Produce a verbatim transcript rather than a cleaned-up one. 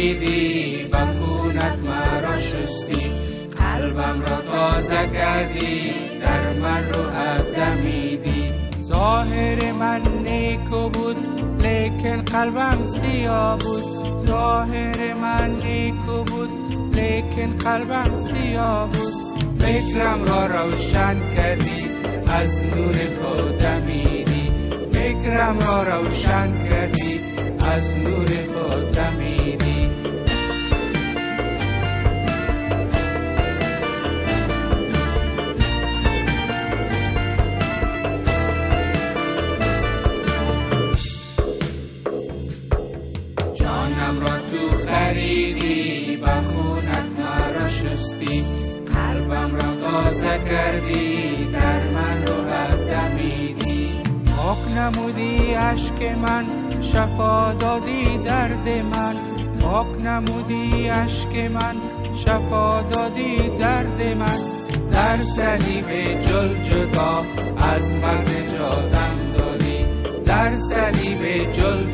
خریدی، با خونت مرا شستی، قلبم را تازه کردی، در من روحت دمیدی. ظاهر من نیکو بود لیکن قلبم سیاه بود، ظاهر من نیکو بود لیکن قلبم سیاه بود. فکرم را روشن کردی، از نور خود دمیدی، فکرم را روشن کردی، از نور خود دمیدی. جانم را تو خریدی، با خونت مرا شستی، قلبم را تازه کردی، در من روحت دمیدی. پاک نمودی اشک من، شفا دادی درد من، پاک نمودی اشک من، شفا دادی درد من. در صلیب جل جدا از من نجاتم دادی، در صلیب جل